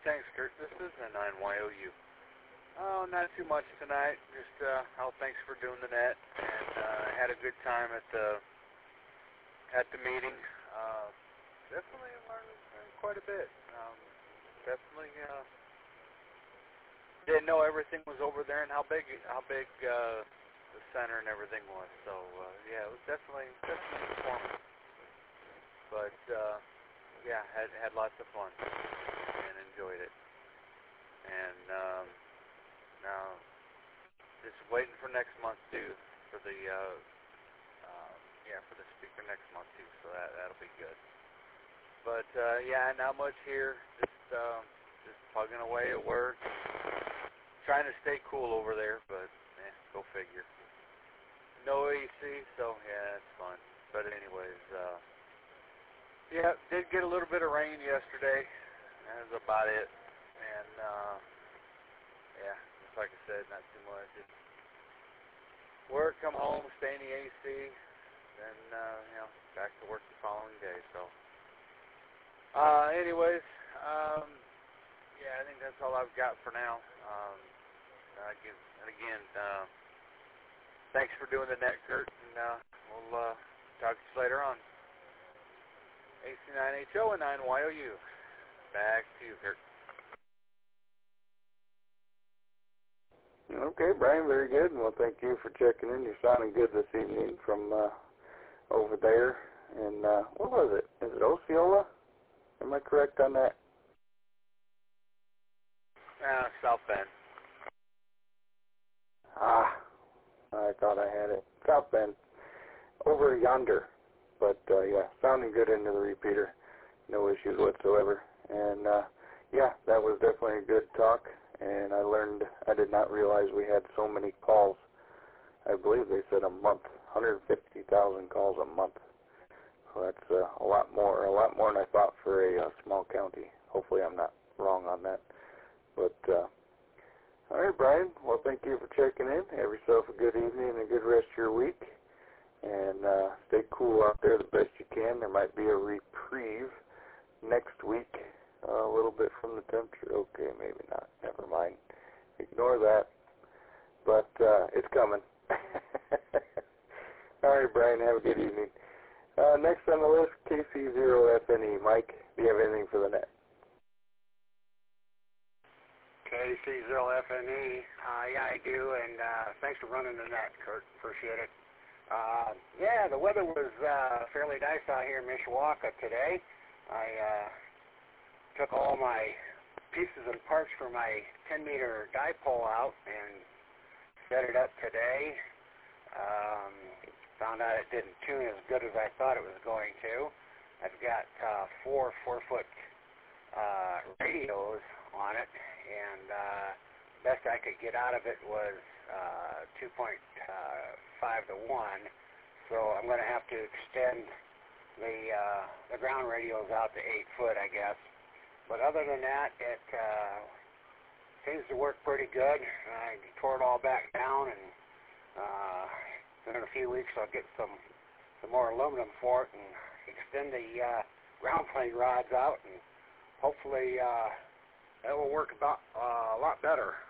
thanks, Kurt. This is N9YOU. Oh, not too much tonight. Just, thanks for doing the net, and had a good time at the meeting. Definitely learned quite a bit. Definitely didn't know everything was over there and how big the center and everything was. So yeah, it was definitely informative. But yeah, had lots of fun and enjoyed it. And now just waiting for next month too, for the for the speaker next month too. So that'll be good. But yeah, not much here. Just plugging away at work. Trying to stay cool over there, but go figure. No AC, so yeah, it's fun. But anyways, yeah, did get a little bit of rain yesterday. That was about it. And yeah, just like I said, not too much. Just work, come home, stay in the AC, then back to work the following day. So anyways, yeah, I think that's all I've got for now. Again, thanks for doing the net, Kurt, and we'll talk to you later on. AC9HO and 9YOU. Back to you, Kurt. Okay, Brian, very good. Well, thank you for checking in. You're sounding good this evening from over there. And what was it? Is it Osceola? Am I correct on that? South Bend. I thought I had it. South Bend. Over yonder. But, yeah, sounding good into the repeater. No issues whatsoever. And, yeah, that was definitely a good talk. And I did not realize we had so many calls. I believe they said a month. 150,000 calls a month. So that's a lot more than I thought for a small county. Hopefully I'm not wrong on that. But, all right, Brian. Well, thank you for checking in. Have yourself a good evening and a good rest of your week. And stay cool out there the best you can. There might be a reprieve next week, a little bit from the temperature. Okay, maybe not. Never mind. Ignore that. But it's coming. All right, Brian. Have a good evening. Next on the list, KC0FNE. Mike, do you have anything for the net? KC0FNE. Yeah, I do, and thanks for running the net, Kurt. Appreciate it. Yeah, the weather was fairly nice out here in Mishawaka today. I took all my pieces and parts for my 10-meter dipole out and set it up today. Found out it didn't tune as good as I thought it was going to. I've got 4 4-foot radios on it, and best I could get out of it was 2.5 to 1. So I'm going to have to extend the ground radios out to 8 foot, I guess. But other than that, it seems to work pretty good. I tore it all back down, and in a few weeks I'll get some more aluminum for it and extend the ground plane rods out, and hopefully that will work about a lot better.